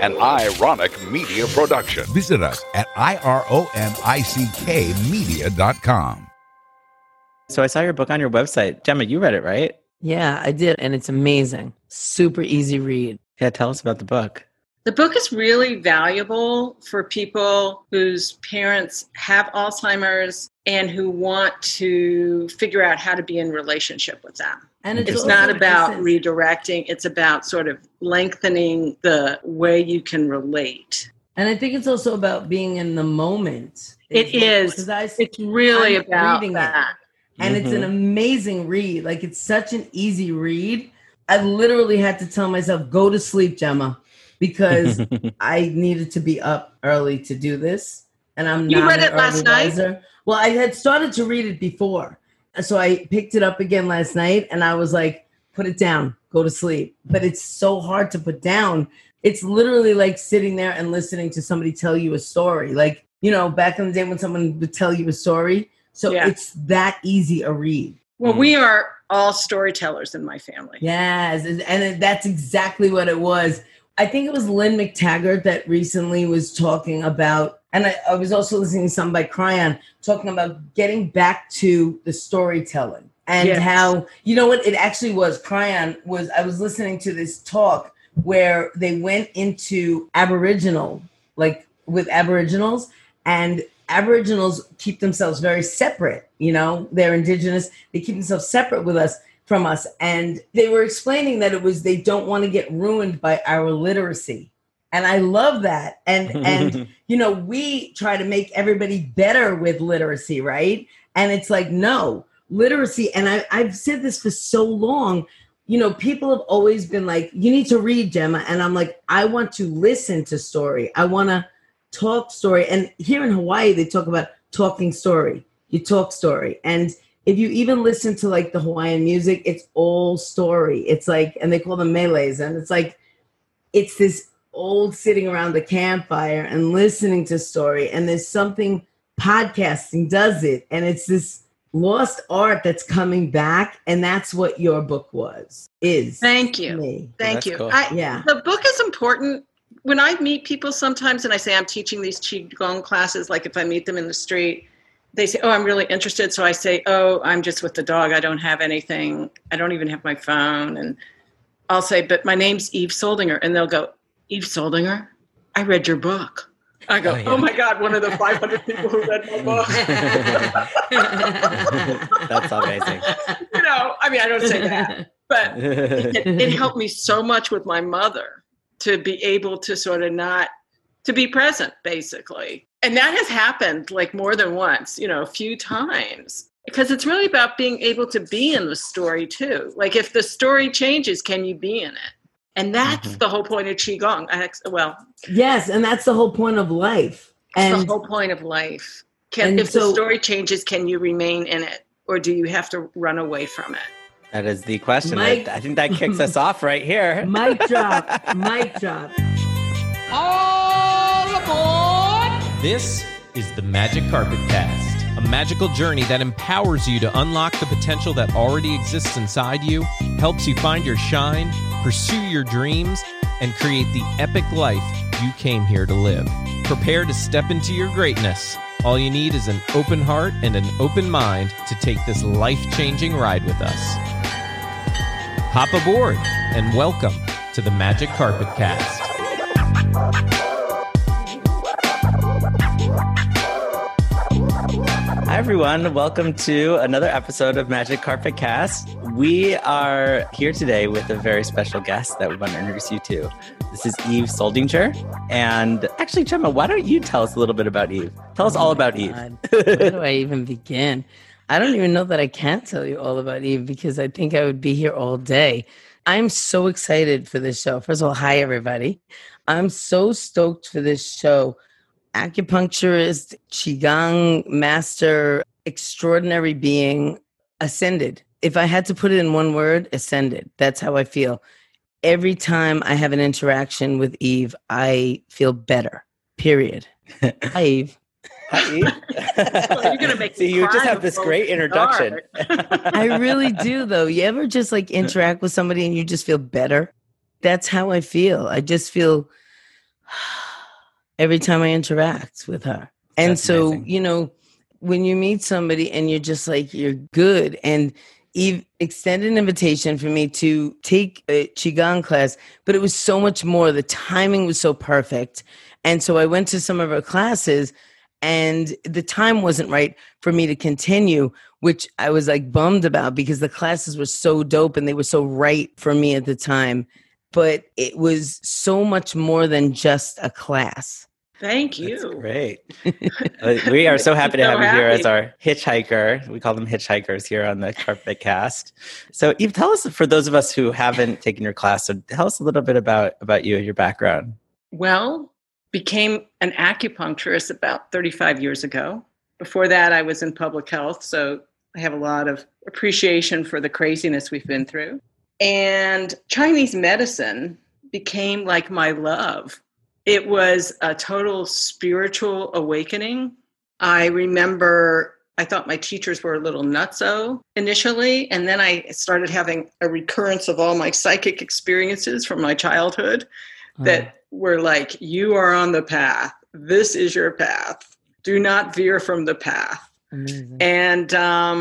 an ironic media production. Visit us at ironickmedia.com. So I saw your book on your website. Gemma, you read it, right? Yeah, I did. And it's amazing. Super easy read. Yeah, tell us about the book. The book is really valuable for people whose parents have Alzheimer's and who want to figure out how to be in relationship with them. And it's not about redirecting. It's about sort of lengthening the way you can relate. And I think it's also about being in the moment. It is. It's really about that. And it's an amazing read. Like, it's such an easy read. I literally had to tell myself, go to sleep, Gemma, because I needed to be up early to do this. And I'm not. You read it last night? Well, I had started to read it before. So I picked it up again last night and I was like, put it down, go to sleep. But it's so hard to put down. It's literally like sitting there and listening to somebody tell you a story. Like, you know, back in the day when someone would tell you a story. So it's that easy a read. Well, we are all storytellers in my family. Yes. And that's exactly what it was. I think it was Lynn McTaggart that recently was talking about, and I was also listening to something by Cryon, talking about getting back to the storytelling and how, you know what, it actually was, Cryon was, I was listening to this talk where they went into Aboriginal, like with Aboriginals, and Aboriginals keep themselves very separate, you know, they're indigenous, they keep themselves separate from us. And they were explaining that it was, they don't want to get ruined by our literacy. And I love that. And you know, we try to make everybody better with literacy, right? And it's like, no, literacy. And I've said this for so long, you know, people have always been like, you need to read, Gemma. And I'm like, I want to listen to story. I want to talk story. And here in Hawaii, they talk about talking story. You talk story. And if you even listen to like the Hawaiian music, it's all story. It's like, and they call them melees. And it's like, it's this old sitting around the campfire and listening to story. And there's something, podcasting does it. And it's this lost art that's coming back. And that's what your book is. Thank you. Thank you. Cool. The book is important. When I meet people sometimes and I say I'm teaching these Qigong classes, like if I meet them in the street, they say, oh, I'm really interested. So I say, oh, I'm just with the dog. I don't have anything. I don't even have my phone. And I'll say, but my name's Eve Soldinger. And they'll go, Eve Soldinger? I read your book. I go, oh my God, one of the 500 people who read my book. That's amazing. You know, I mean, I don't say that. But it helped me so much with my mother to be able to sort of not, to be present, basically. And that has happened like more than once, you know, a few times. Because it's really about being able to be in the story too. Like if the story changes, can you be in it? And that's the whole point of Qigong. Yes, and that's the whole point of life. And the whole point of life. If the story changes, can you remain in it? Or do you have to run away from it? That is the question. I think that kicks us off right here. Mic drop. Mic drop. All aboard! This is the Magic Carpet Cast, a magical journey that empowers you to unlock the potential that already exists inside you, helps you find your shine, pursue your dreams, and create the epic life you came here to live. Prepare to step into your greatness. All you need is an open heart and an open mind to take this life-changing ride with us. Hop aboard and welcome to the Magic Carpet Cast. Hi, everyone. Welcome to another episode of Magic Carpet Cast. We are here today with a very special guest that we want to introduce you to. This is Eve Soldinger. And actually, Gemma, why don't you tell us a little bit about Eve? Tell us all about Eve. Where do I even begin? I don't even know that I can tell you all about Eve because I think I would be here all day. I'm so excited for this show. First of all, hi, everybody. I'm so stoked for this show. Acupuncturist, Qigong master, extraordinary being, ascended. If I had to put it in one word, ascended. That's how I feel. Every time I have an interaction with Eve, I feel better, period. Hi, Eve. Hi, Eve. Well, you're gonna make you just have this great introduction. I really do, though. You ever just like interact with somebody and you just feel better? That's how I feel. I just feel Every time I interact with her. And That's so, amazing. when you meet somebody and you're just like, you're good. And Eve extended an invitation for me to take a Qigong class, but it was so much more. The timing was so perfect. And so I went to some of her classes and the time wasn't right for me to continue, which I was like bummed about because the classes were so dope and they were so right for me at the time. But it was so much more than just a class. Thank That's you. great. We are so happy to have you here as happy. our hitchhiker. We call them hitchhikers here on the Carpet Cast. So Eve, tell us, for those of us who haven't taken your class, so tell us a little bit about you and your background. Well, became an acupuncturist about 35 years ago. Before that, I was in public health, so I have a lot of appreciation for the craziness we've been through. And Chinese medicine became like my love. It was a total spiritual awakening. I remember I thought my teachers were a little nutso initially, and then I started having a recurrence of all my psychic experiences from my childhood that were like, you are on the path. This is your path. Do not veer from the path. Amazing. And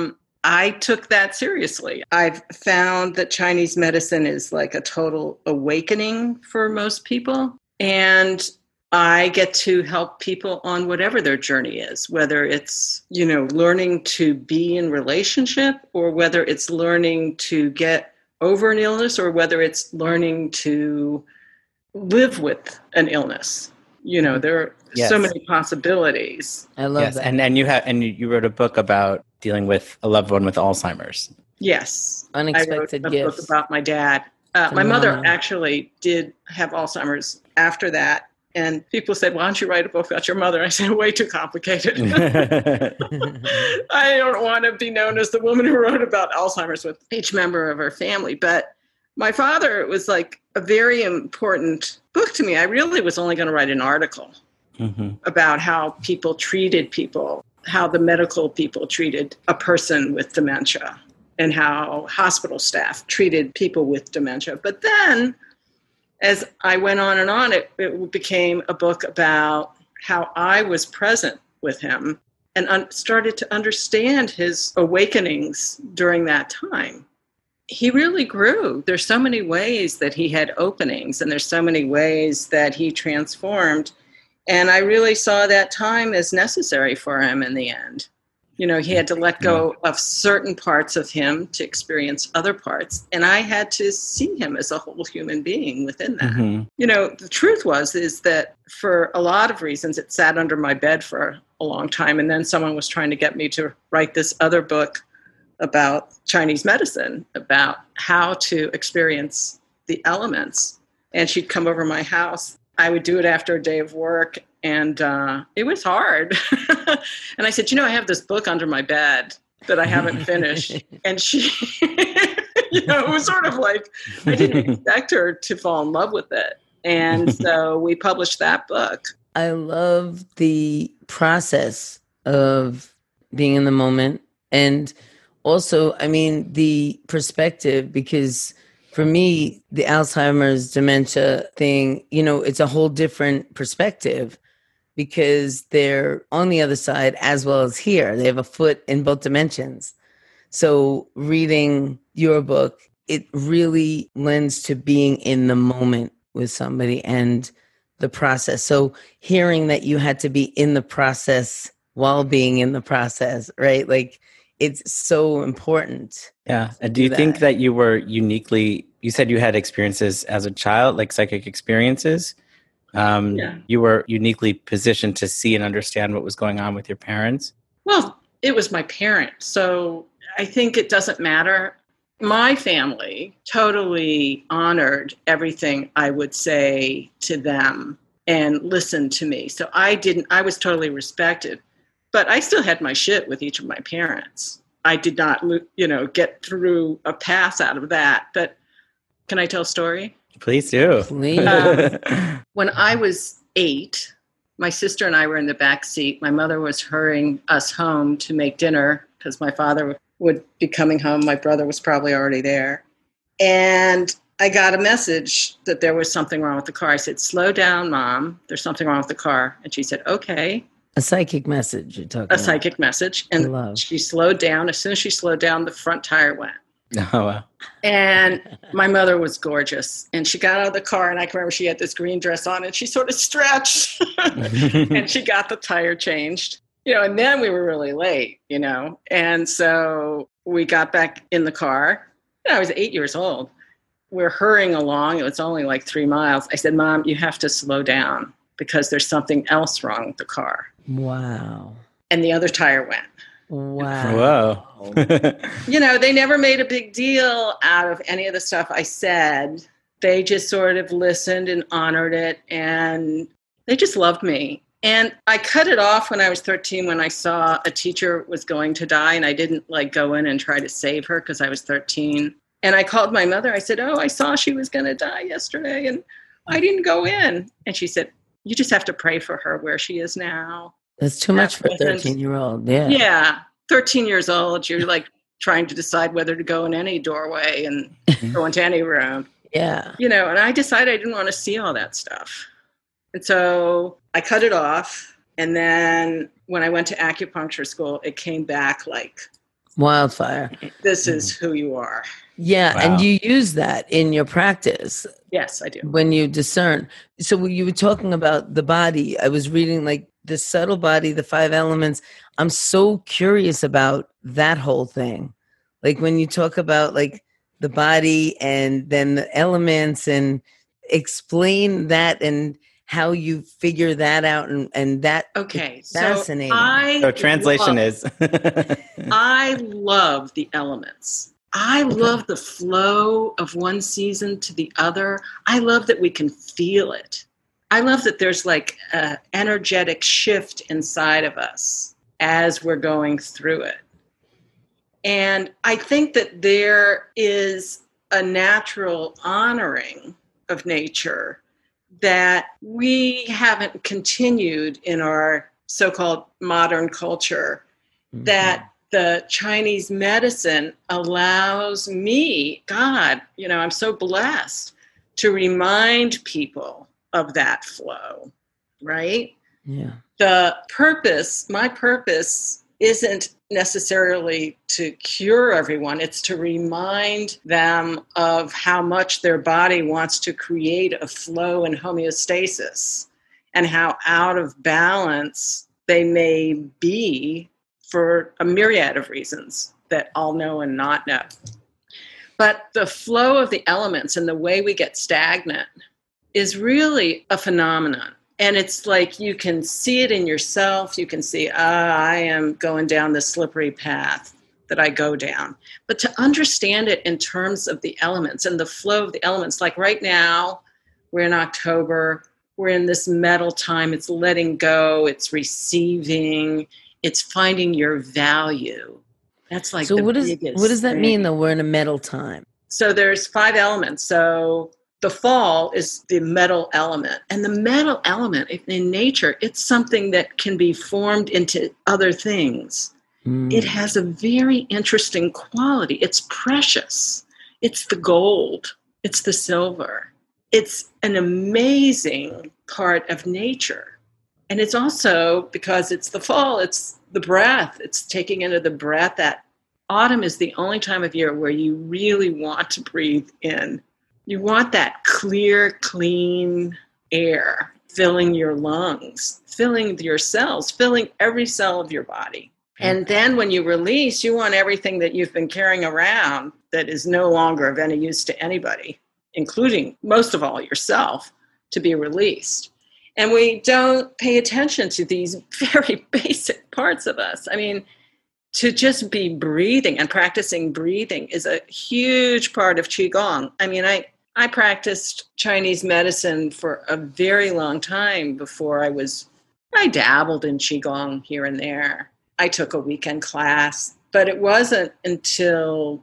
I took that seriously. I've found that Chinese medicine is like a total awakening for most people. And I get to help people on whatever their journey is, whether it's, learning to be in relationship, or whether it's learning to get over an illness, or whether it's learning to live with an illness. There are so many possibilities. I love that. And you wrote a book about dealing with a loved one with Alzheimer's. Yes. Unexpected I wrote a gifts. book about my dad. My mother actually did have Alzheimer's after that. And people said, why don't you write a book about your mother? I said, way too complicated. I don't want to be known as the woman who wrote about Alzheimer's with each member of her family. But my father, it was like a very important book to me. I really was only going to write an article about how people treated people, how the medical people treated a person with dementia, and how hospital staff treated people with dementia. But then, as I went on, it became a book about how I was present with him and started to understand his awakenings during that time. He really grew. There's so many ways that he had openings, and there's so many ways that he transformed. And I really saw that time as necessary for him in the end. He had to let go of certain parts of him to experience other parts. And I had to see him as a whole human being within that. The truth is that for a lot of reasons, it sat under my bed for a long time. And then someone was trying to get me to write this other book about Chinese medicine, about how to experience the elements. And she'd come over my house. I would do it after a day of work. And it was hard. And I said, I have this book under my bed that I haven't finished. And she, it was sort of like, I didn't expect her to fall in love with it. And so we published that book. I love the process of being in the moment. And also, the perspective, because for me, the Alzheimer's dementia thing, it's a whole different perspective because they're on the other side as well as here. They have a foot in both dimensions. So reading your book, it really lends to being in the moment with somebody and the process. So hearing that you had to be in the process while being in the process, right? Like, it's so important. Yeah. And do you think that you were you said you had experiences as a child, like psychic experiences? You were uniquely positioned to see and understand what was going on with your parents? Well, it was my parents. So I think it doesn't matter. My family totally honored everything I would say to them and listened to me. So I was totally respected. But I still had my shit with each of my parents. I did not, get through a pass out of that. But can I tell a story? Please do. Please. When I was 8, my sister and I were in the back seat. My mother was hurrying us home to make dinner because my father would be coming home. My brother was probably already there. And I got a message that there was something wrong with the car. I said, slow down, Mom. There's something wrong with the car. And she said, okay. A psychic message you're talking about. A psychic message. And she slowed down. As soon as she slowed down, the front tire went. Oh, wow. And my mother was gorgeous. And she got out of the car, and I can remember she had this green dress on, and she sort of stretched. And she got the tire changed. And then we were really late, And so we got back in the car. I was 8 years old. We're hurrying along. It was only like 3 miles. I said, Mom, you have to slow down because there's something else wrong with the car. Wow. And the other tire went. Wow. Whoa. They never made a big deal out of any of the stuff I said. They just sort of listened and honored it, and they just loved me. And I cut it off when I was 13 when I saw a teacher was going to die, and I didn't go in and try to save her because I was 13. And I called my mother. I said, I saw she was going to die yesterday, and I didn't go in. And she said, you just have to pray for her where she is now. That's too much for a 13-year-old. Yeah. Yeah. 13 years old, you're trying to decide whether to go in any doorway and go into any room. Yeah. And I decided I didn't want to see all that stuff. And so I cut it off. And then when I went to acupuncture school, it came back like wildfire. This is who you are. Yeah. Wow. And you use that in your practice. Yes, I do. When you discern. So when you were talking about the body, I was reading the subtle body, the 5 elements. I'm so curious about that whole thing. When you talk about the body and then the elements, and explain that and how you figure that out, and that. Okay. Fascinating. So translation is. I love the elements. I love the flow of one season to the other. I love that we can feel it. I love that there's an energetic shift inside of us as we're going through it. And I think that there is a natural honoring of nature that we haven't continued in our so-called modern culture, that the Chinese medicine allows me, God, I'm so blessed to remind people of that flow, right? Yeah. My purpose isn't necessarily to cure everyone. It's to remind them of how much their body wants to create a flow and homeostasis, and how out of balance they may be for a myriad of reasons that I'll know and not know. But the flow of the elements and the way we get stagnant is really a phenomenon. And it's you can see it in yourself. You can see, I am going down the slippery path that I go down. But to understand it in terms of the elements and the flow of the elements, right now, we're in October, we're in this metal time. It's letting go, it's receiving, it's finding your value. That's so what does that mean, though? We're in a metal time. So there's 5 elements. So the fall is the metal element. And the metal element in nature, it's something that can be formed into other things. It has a very interesting quality. It's precious. It's the gold. It's the silver. It's an amazing part of nature. And it's also, because it's the fall, it's the breath. It's taking into the breath. That autumn is the only time of year where you really want to breathe in. You want that clear, clean air filling your lungs, filling your cells, filling every cell of your body. And then when you release, you want everything that you've been carrying around that is no longer of any use to anybody, including most of all yourself, to be released. And we don't pay attention to these very basic parts of us. I mean, to just be breathing and practicing breathing is a huge part of Qigong. I mean, I practiced Chinese medicine for a very long time before I dabbled in Qigong here and there. I took a weekend class, but it wasn't until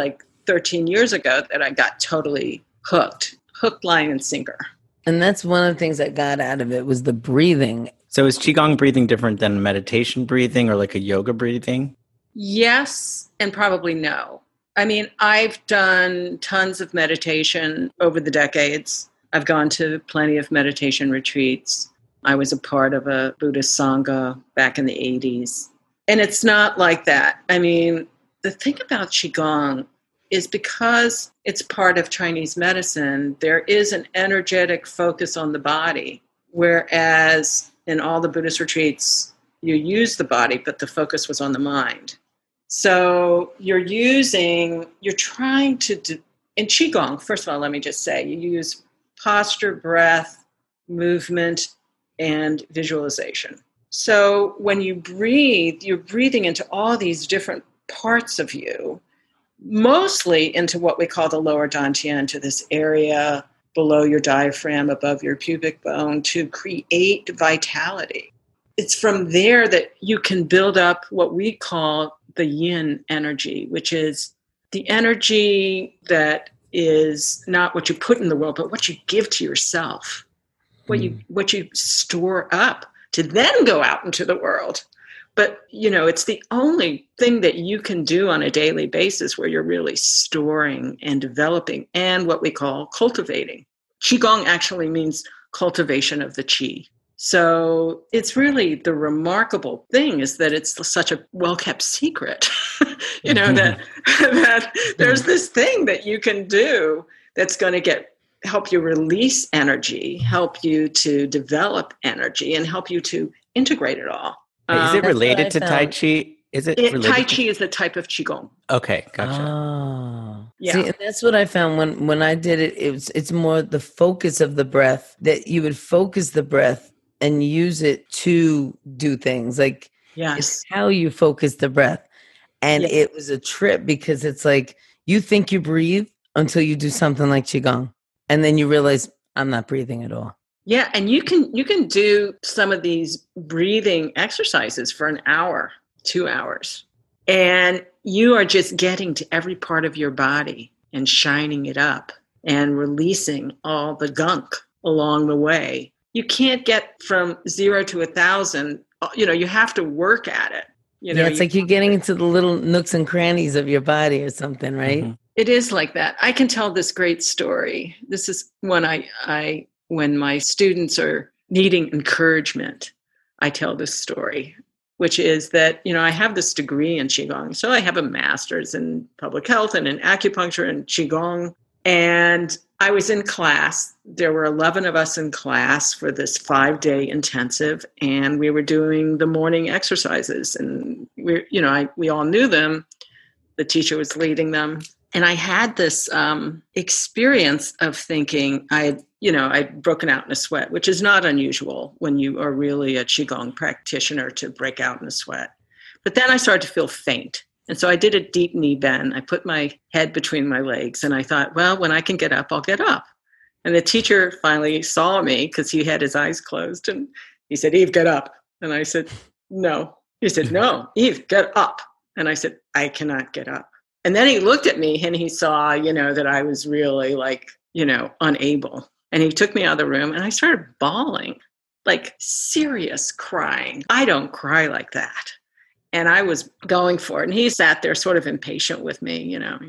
13 years ago that I got totally hook, line, and sinker. And that's one of the things I got out of it was the breathing. So is Qigong breathing different than meditation breathing or a yoga breathing? Yes, and probably no. I mean, I've done tons of meditation over the decades. I've gone to plenty of meditation retreats. I was a part of a Buddhist Sangha back in the 80s. And it's not like that. I mean, the thing about Qigong is because it's part of Chinese medicine, there is an energetic focus on the body, whereas in all the Buddhist retreats, you use the body, but the focus was on the mind. So you're trying to, in Qigong, first of all, let me just say, you use posture, breath, movement, and visualization. So when you breathe, you're breathing into all these different parts of you, mostly into what we call the lower dantian, to this area below your diaphragm, above your pubic bone, to create vitality. It's from there that you can build up what we call the yin energy, which is the energy that is not what you put in the world, but what you give to yourself, what you store up to then go out into the world. But, it's the only thing that you can do on a daily basis where you're really storing and developing and what we call cultivating. Qigong actually means cultivation of the qi. So it's really the remarkable thing is that it's such a well-kept secret, that there's this thing that you can do that's going to help you release energy, help you to develop energy, and help you to integrate it all. Is it related to Tai Chi? Tai Chi is the type of Qigong. Okay, gotcha. Oh. Yeah. See, and that's what I found when I did it. It's more the focus of the breath, that you would focus the breath and use it to do things. Like, it's how you focus the breath. And it was a trip because it's like you think you breathe until you do something like Qigong. And then you realize I'm not breathing at all. Yeah, and you can do some of these breathing exercises for an hour, 2 hours. And you are just getting to every part of your body and shining it up and releasing all the gunk along the way. You can't get from 0 to 1,000. You have to work at it. It's like you're getting into the little nooks and crannies of your body or something, right? Mm-hmm. It is like that. I can tell this great story. This is when when my students are needing encouragement, I tell this story, which is that, I have this degree in Qigong. So I have a master's in public health and in acupuncture and Qigong. And I was in class. There were 11 of us in class for this 5-day intensive, and we were doing the morning exercises. And we all knew them. The teacher was leading them. And I had this experience of thinking I'd broken out in a sweat, which is not unusual when you are really a Qigong practitioner to break out in a sweat. But then I started to feel faint. And so I did a deep knee bend. I put my head between my legs and I thought, well, when I can get up, I'll get up. And the teacher finally saw me because he had his eyes closed and he said, Eve, get up. And I said, no. He said, no, Eve, get up. And I said, I cannot get up. And then he looked at me and he saw, that I was really unable. And he took me out of the room and I started bawling, like serious crying. I don't cry like that. And I was going for it. And he sat there sort of impatient with me,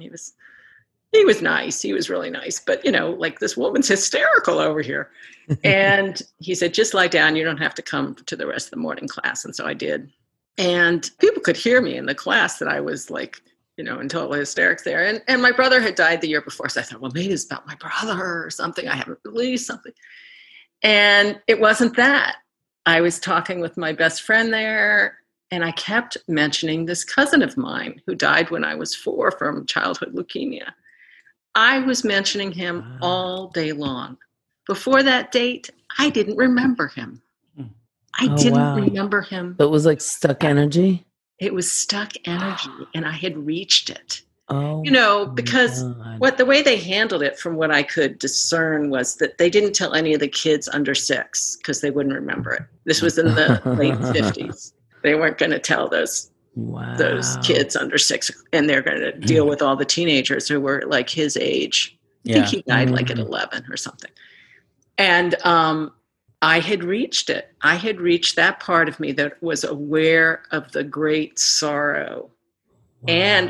he was nice. He was really nice. But, this woman's hysterical over here. And he said, just lie down. You don't have to come to the rest of the morning class. And so I did. And people could hear me in the class that I was in total hysterics there. And my brother had died the year before. So I thought, well, maybe it's about my brother or something. I haven't released something. And it wasn't that. I was talking with my best friend there. And I kept mentioning this cousin of mine who died when I was 4 from childhood leukemia. I was mentioning him all day long. Before that date, I didn't remember him. I didn't remember him. It was like stuck energy? It was stuck energy, and I had reached it. Oh, because the way they handled it, from what I could discern, was that they didn't tell any of the kids under 6 because they wouldn't remember it. This was in the late 50s. They weren't going to tell those kids under 6, and they're going to deal with all the teenagers who were like his age. I think he died at 11 or something. And I had reached it. I had reached that part of me that was aware of the great sorrow. And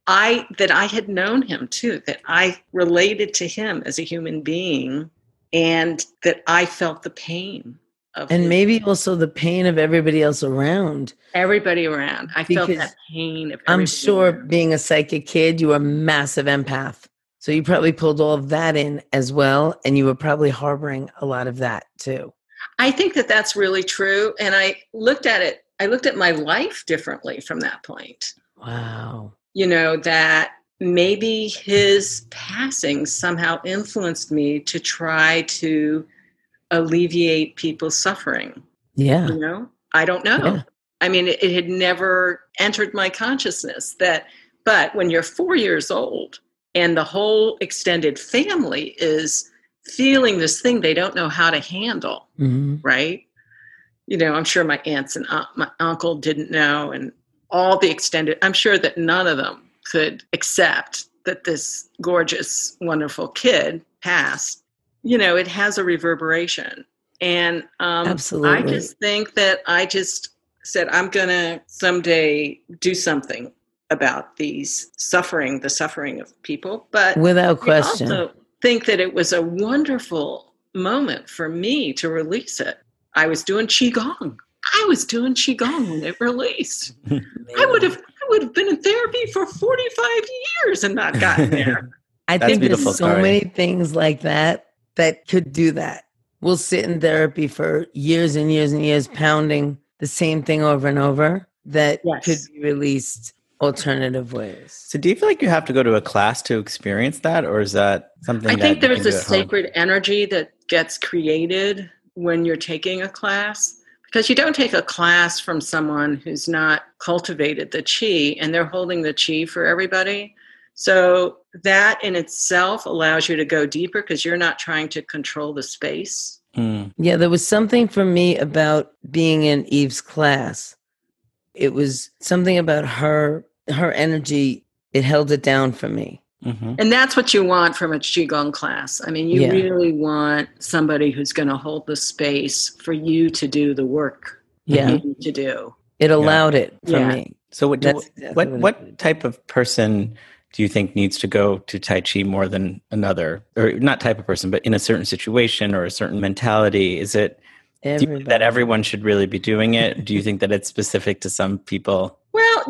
that I had known him too, that I related to him as a human being, and that I felt the pain of And maybe also the pain of everybody else around. everybody around. I felt Because that pain of I'm everybody sure around. being a psychic kid, you were a massive empath. So you probably pulled all of that in as well. And you were probably harboring a lot of that too. I think that that's really true. And I looked at my life differently from that point. Wow. That maybe his passing somehow influenced me to try to alleviate people's suffering. Yeah. I don't know. Yeah. I mean, it had never entered my consciousness but when you're 4 years old and the whole extended family is feeling this thing they don't know how to handle, right? I'm sure my aunts and my uncle didn't know, and all the extended, I'm sure that none of them could accept that this gorgeous, wonderful kid passed. It has a reverberation. And Absolutely. I just think that I just said, I'm going to someday do something about the suffering of people. But Without question. I also think that it was a wonderful moment for me to release it. I was doing Qigong when it released. I would have been in therapy for 45 years and not gotten there. I That's think a there's beautiful so story. many things like that could do that. We'll sit in therapy for years and years and years, pounding the same thing over and over that Yes. could be released alternative ways. So do you feel like you have to go to a class to experience that, or is that something I that think you there's can a do at home? sacred energy that gets created when you're taking a class, because you don't take a class from someone who's not cultivated the chi, and they're holding the chi for everybody. So that in itself allows you to go deeper because you're not trying to control the space. Yeah, there was something for me about being in Eve's class. It was something about her energy. It held it down for me. Mm-hmm. And that's what you want from a Qigong class. I mean, you Yeah. really want somebody who's going to hold the space for you to do the work Yeah. you need to do. It allowed it for Yeah. me. So That's exactly what type of person do you think needs to go to Tai Chi more than another? Or not type of person, but in a certain situation or a certain mentality? Is it do you think that everyone should really be doing it? Do you think that it's specific to some people? Well,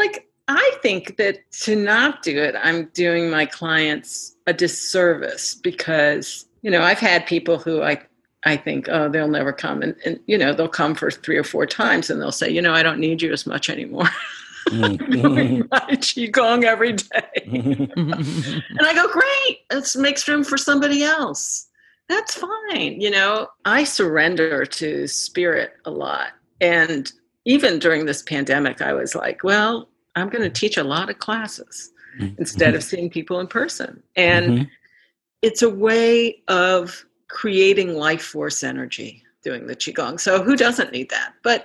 I think that to not do it, I'm doing my clients a disservice because, I've had people who I think, oh, they'll never come. And they'll come for 3 or 4 times and they'll say, I don't need you as much anymore. I'm doing my Qigong every day. And I go, great. It makes room for somebody else. That's fine. I surrender to spirit a lot. And even during this pandemic, I was like, well, I'm going to teach a lot of classes instead of seeing people in person. And it's a way of creating life force energy doing the Qigong. So who doesn't need that? But,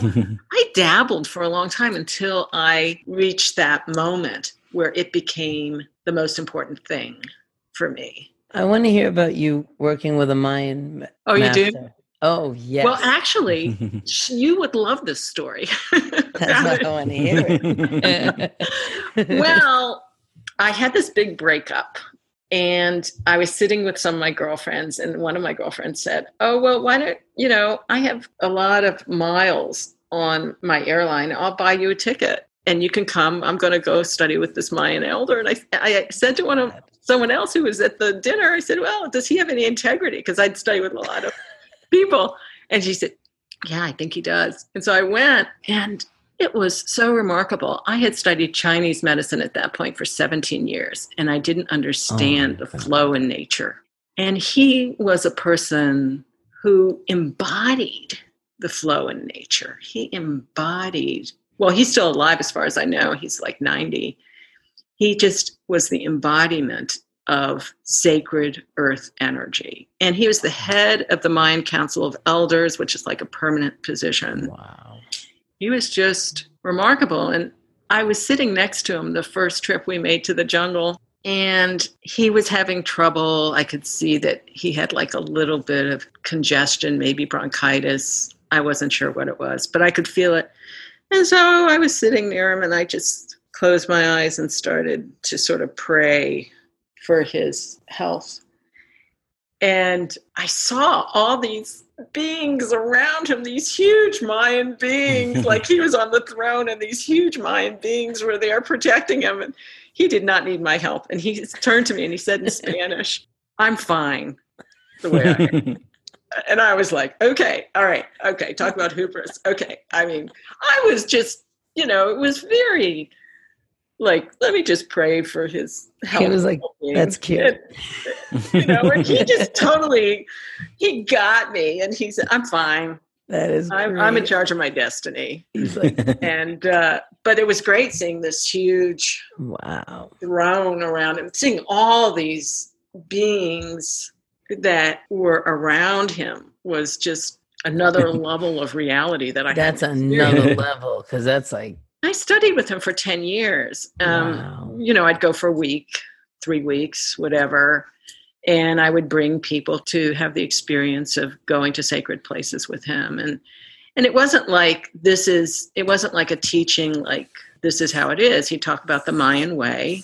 I dabbled for a long time until I reached that moment where it became the most important thing for me. I want to hear about you working with a Mayan Oh, you do? master. Oh, yes. Well, actually, you would love this story. That's why I want to hear it. Well, I had this big breakup and I was sitting with some of my girlfriends, and one of my girlfriends said, oh, well, why don't, I have a lot of miles on my airline. I'll buy you a ticket and you can come. I'm going to go study with this Mayan elder. And I said to someone else who was at the dinner, I said, well, does he have any integrity? Because I'd study with a lot of people. And she said, yeah, I think he does. And so I went, and it was so remarkable. I had studied Chinese medicine at that point for 17 years, and I didn't understand the flow in nature. And he was a person who embodied the flow in nature. He embodied, well, he's still alive as far as I know. He's like 90. He just was the embodiment of sacred earth energy. And he was the head of the Mayan Council of Elders, which is like a permanent position. Wow. He was just remarkable. And I was sitting next to him the first trip we made to the jungle, and he was having trouble. I could see that he had like a little bit of congestion, maybe bronchitis. I wasn't sure what it was, but I could feel it. And so I was sitting near him, and I just closed my eyes and started to sort of pray for his health. And I saw all these beings around him, these huge Mayan beings, like he was on the throne and these huge Mayan beings were there protecting him. And he did not need my help. And he turned to me and he said in Spanish, "I'm fine the way I am." And I was like, okay, all right, okay, talk about hubris. Okay. I mean, I was just, it was very like, let me just pray for his health. He was like, that's cute. And he just totally, he got me and he said, "I'm fine. That is I'm in charge of my destiny." He's like, and, but it was great seeing this huge throne around him, seeing all these beings that were around him was just another level of reality that I that's had another level, because that's like, I studied with him for 10 years. I'd go for a week, 3 weeks, whatever. And I would bring people to have the experience of going to sacred places with him. And it wasn't like it wasn't like a teaching, like this is how it is. He'd talk about the Mayan way.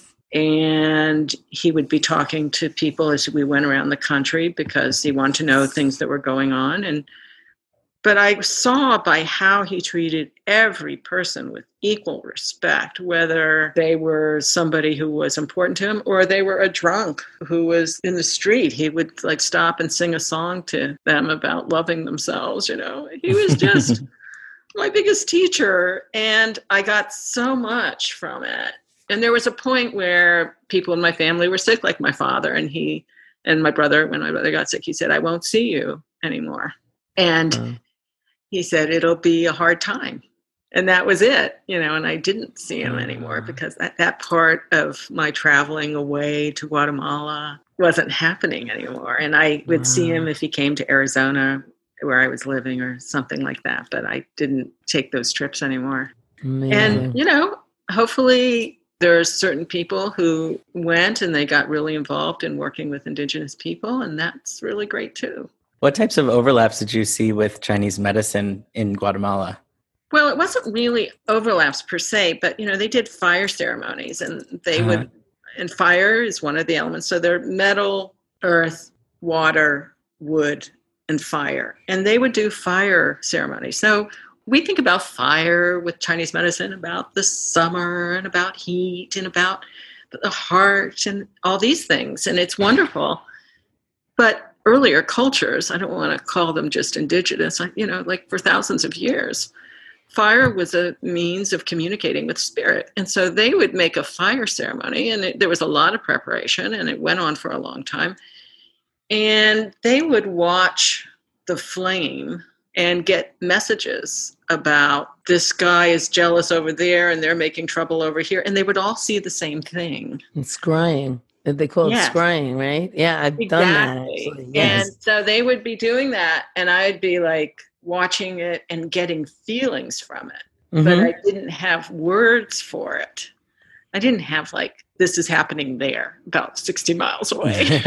And he would be talking to people as we went around the country because he wanted to know things that were going on. But I saw by how he treated every person with equal respect, whether they were somebody who was important to him or they were a drunk who was in the street. He would like stop and sing a song to them about loving themselves. He was just my biggest teacher. And I got so much from it. And there was a point where people in my family were sick, like my father, and my brother, when my brother got sick, he said, "I won't see you anymore." And he said, "It'll be a hard time." And that was it, and I didn't see him anymore because that part of my traveling away to Guatemala wasn't happening anymore. And I would see him if he came to Arizona where I was living or something like that, but I didn't take those trips anymore. Amazing. And, hopefully there's certain people who went and they got really involved in working with indigenous people, and that's really great too. What types of overlaps did you see with Chinese medicine in Guatemala? Well, it wasn't really overlaps per se, but, they did fire ceremonies and they would, and fire is one of the elements. So they're metal, earth, water, wood, and fire. And they would do fire ceremonies. So we think about fire with Chinese medicine, about the summer and about heat and about the heart and all these things. And it's wonderful. But earlier cultures, I don't want to call them just indigenous, like for thousands of years, fire was a means of communicating with spirit. And so they would make a fire ceremony, and there was a lot of preparation, and it went on for a long time. And they would watch the flame and get messages about this guy is jealous over there and they're making trouble over here. And they would all see the same thing. It's scrying. They call it scrying, right? Yeah, I've done that. Actually. Yes. And so they would be doing that. And I'd be like watching it and getting feelings from it. Mm-hmm. But I didn't have words for it. I didn't have like, this is happening there, about 60 miles away.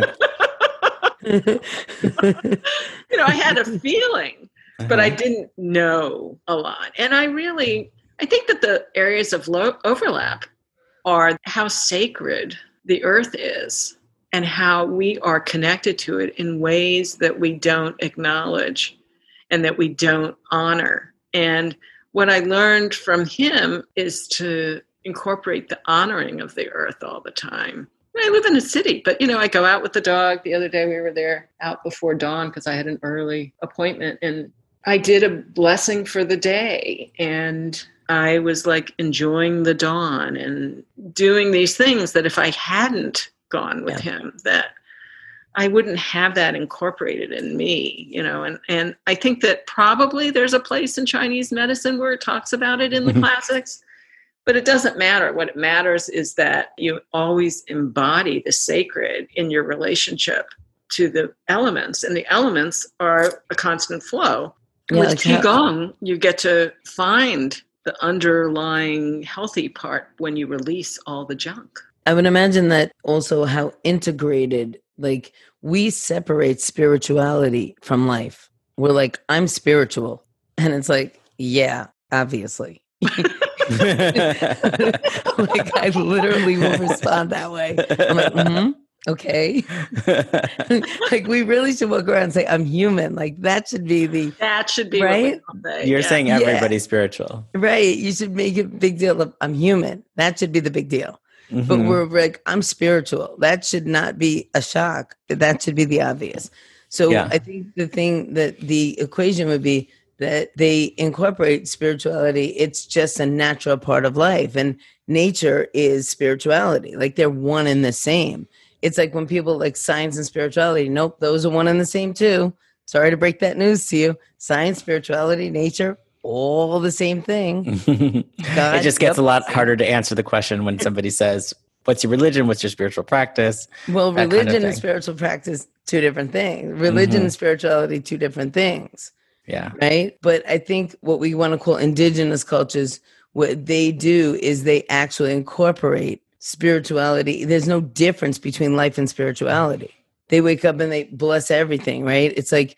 I had a feeling, but I didn't know a lot. And I think that the areas of overlap are how sacred the earth is and how we are connected to it in ways that we don't acknowledge and that we don't honor. And what I learned from him is to incorporate the honoring of the earth all the time. I live in a city, but, I go out with the dog. The other day we were there out before dawn because I had an early appointment, and I did a blessing for the day, and I was like enjoying the dawn and doing these things that if I hadn't gone with him, that I wouldn't have that incorporated in me, and I think that probably there's a place in Chinese medicine where it talks about it in the classics. But it doesn't matter. What matters is that you always embody the sacred in your relationship to the elements. And the elements are a constant flow. Yeah, with Qigong, you get to find the underlying healthy part when you release all the junk. I would imagine that also how integrated, like we separate spirituality from life. We're like, I'm spiritual. And it's like, yeah, obviously. Like I literally will respond that way. I'm like, okay. Like we really should walk around and say, I'm human. Like that should be right. You're saying everybody's spiritual. Right. You should make a big deal of I'm human. That should be the big deal. Mm-hmm. But we're like, I'm spiritual. That should not be a shock. That should be the obvious. So I think the thing that the equation would be that they incorporate spirituality. It's just a natural part of life. And nature is spirituality. Like they're one and the same. It's like when people like science and spirituality. Nope, those are one and the same too. Sorry to break that news to you. Science, spirituality, nature, all the same thing. It just gets a lot harder to answer the question when somebody says, what's your religion? What's your spiritual practice? Well, religion and spiritual practice, two different things. Religion and spirituality, two different things. Yeah. Right. But I think what we want to call indigenous cultures, what they do is they actually incorporate spirituality. There's no difference between life and spirituality. They wake up and they bless everything. Right. It's like,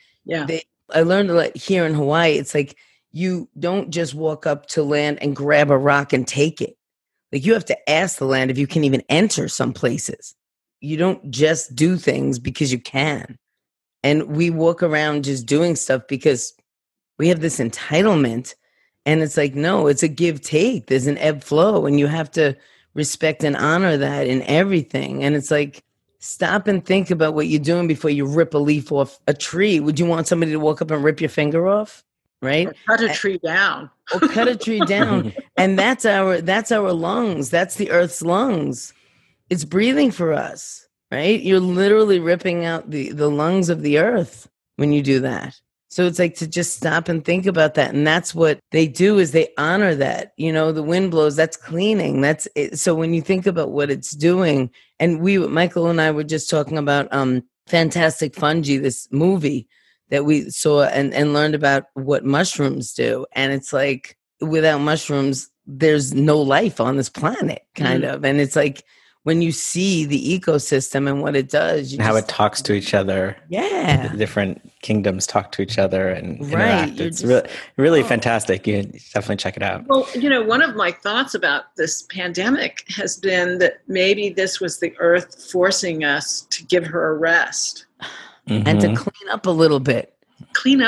I learned a lot here in Hawaii. It's like, you don't just walk up to land and grab a rock and take it. Like you have to ask the land if you can even enter some places. You don't just do things because you can. And we walk around just doing stuff because we have this entitlement. And it's like, no, it's a give take. There's an ebb flow and you have to respect and honor that in everything. And it's like, stop and think about what you're doing before you rip a leaf off a tree. Would you want somebody to walk up and rip your finger off? Right? Or cut a tree down. Or cut a tree down. And that's our lungs. That's the earth's lungs. It's breathing for us, right? You're literally ripping out the lungs of the earth when you do that. So it's like to just stop and think about that. And that's what they do is they honor that. You know, the wind blows, that's cleaning. That's it. So when you think about what it's doing, and Michael and I were just talking about Fantastic Fungi, this movie that we saw and learned about what mushrooms do. And it's like, without mushrooms, there's no life on this planet, kind of. And it's like, when you see the ecosystem and what it does. How it talks to each other. Yeah. The different kingdoms talk to each other and interact. It's really fantastic. You definitely check it out. Well, one of my thoughts about this pandemic has been that maybe this was the earth forcing us to give her a rest. And to clean up a little bit. Give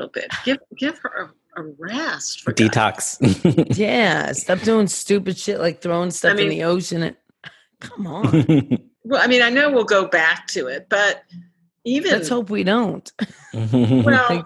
her a rest. For detox. Yeah. Stop doing stupid shit like throwing stuff in the ocean. Come on. Well, I know we'll go back to it, but let's hope we don't. Well,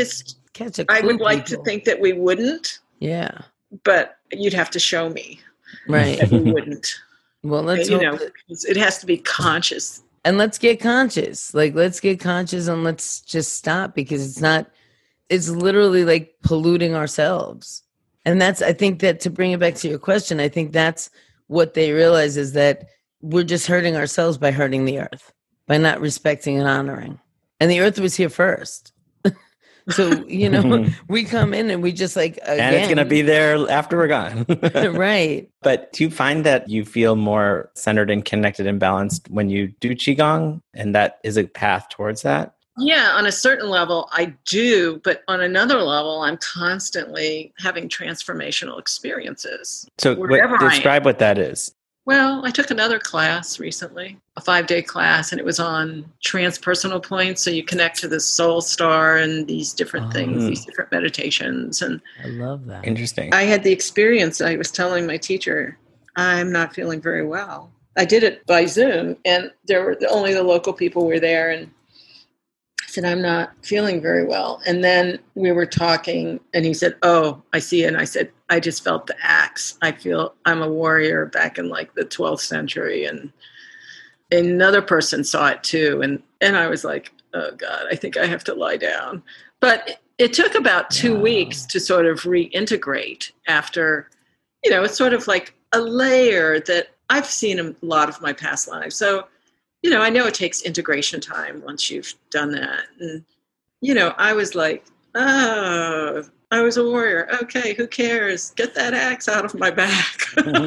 I would like to think that we wouldn't. Yeah. But you'd have to show me. Right. That we wouldn't. Well, let's hope it has to be conscious. And let's get conscious. Like, let's get conscious and let's just stop because it's literally like polluting ourselves. And I think that to bring it back to your question, I think that's what they realize is that we're just hurting ourselves by hurting the earth, by not respecting and honoring. And the earth was here first. So, we come in and we just like, again, and it's going to be there after we're gone. Right. But do you find that you feel more centered and connected and balanced when you do Qigong? And that is a path towards that? Yeah, on a certain level, I do. But on another level, I'm constantly having transformational experiences. So describe what that is. Well, I took another class recently, a 5-day class, and it was on transpersonal points. So you connect to the soul star and these different things, these different meditations. And I love that. Interesting. I had the experience. I was telling my teacher, I'm not feeling very well. I did it by Zoom, and only the local people were there. And I said, I'm not feeling very well. And then we were talking, and he said, oh, I see. And I said, I just felt the axe. I feel I'm a warrior back in like the 12th century. And another person saw it too. And I was like, oh God, I think I have to lie down. But it took about 2 weeks to sort of reintegrate after, it's sort of like a layer that I've seen in a lot of my past lives. So, I know it takes integration time once you've done that. And, I was like, oh, I was a warrior. Okay, who cares? Get that axe out of my back.